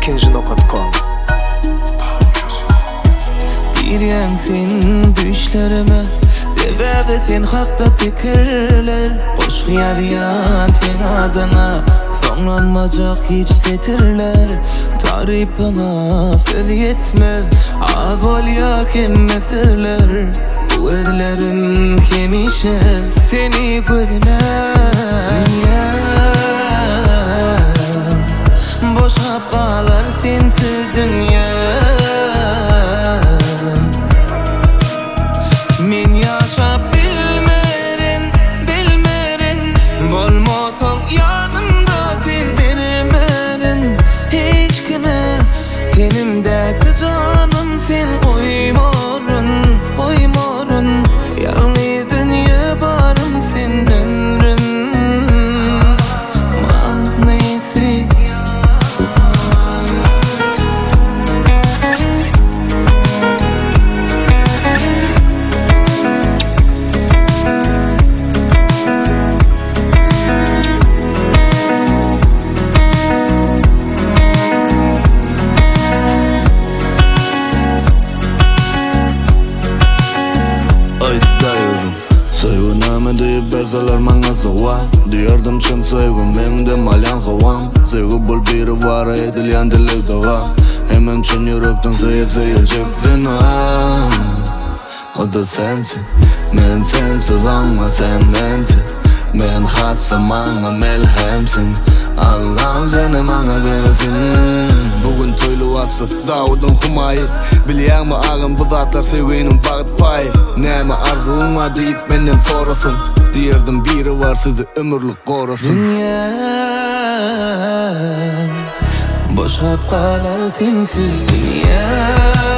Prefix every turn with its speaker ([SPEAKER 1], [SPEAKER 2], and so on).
[SPEAKER 1] ikinci.com.
[SPEAKER 2] Biriyem senin düşlerime, sebebi sen hatta fikirler. Boş yadiyan sen adına, sonlanmayacak hiç setirler. Tarifına söz yetmez, az bol ya kemmeseler. Bu ellerim kemişer, seni gözler. Boşap kalar sensiz dünya. Men yaşap bilmerin, bolmasam yanımda sen vermerin. Hiç kime tenimdeki canım sen koymarın. Yalnız dünya barım sen ömrüm. Manisi deyip berseler bana soğan. Diyordum çın sevgim benim de malyan kovan. Sevgi bul biri var edilen dilik de var. Hemen çın yürekten seyirceksin ha. O da sensin, men sensiz ama sen bensin. Men hassam bana melhemsin. Allah'ım seni bana versin. Bugün toylu vası Davud'un humayı. Biliyor mu ağım bu zatlar sevginin bağıt payı. Neme arzum var deyip benden sorasın. Diyerdim biri var sizi ömürlük korasın. Dünya boşap kalar sensiz dünya.